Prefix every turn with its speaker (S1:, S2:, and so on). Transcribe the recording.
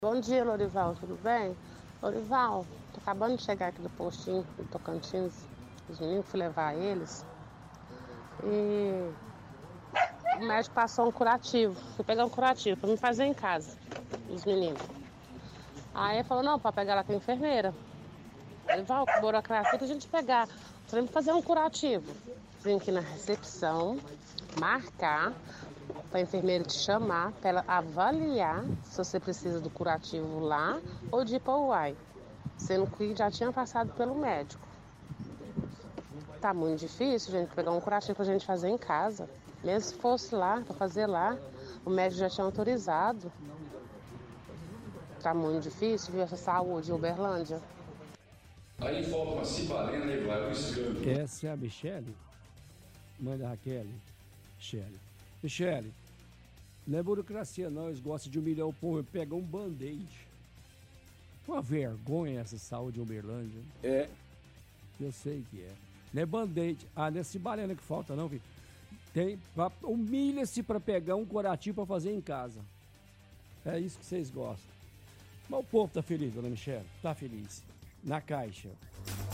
S1: Bom dia, Lorival, tudo bem? Lorival, tô acabando de chegar aqui do postinho do Tocantins. Os meninos, fui levar eles. E o médico passou um curativo. Fui pegar um curativo pra me fazer em casa, os meninos. Aí ele falou, não, pra pegar lá tem enfermeira. Lorival, que burocracia pra gente pegar. Falei, fazer um curativo. Vim aqui na recepção, marcar, para a enfermeira te chamar, para ela avaliar se você precisa do curativo lá ou de ir para o UAI, sendo que já tinha passado pelo médico. Tá muito difícil, gente, pegar um curativo pra gente fazer em casa. Mesmo se fosse lá, para fazer lá, o médico já tinha autorizado. Tá muito difícil, viu, essa saúde em Uberlândia.
S2: Aí volta uma cibalena e vai pro escândalo.
S3: Essa é a Michele? Mãe da Raquel? Michele, não é burocracia não, eles gostam de humilhar o povo e pegar um band-aid. Uma vergonha essa saúde em Uberlândia.
S2: É.
S3: Eu sei que é. Não é band-aid. Não é cibalena que falta não, filho. Humilha-se pra pegar um curativo pra fazer em casa. É isso que vocês gostam. Mas o povo tá feliz, dona Michele? Tá feliz. Na Caixa.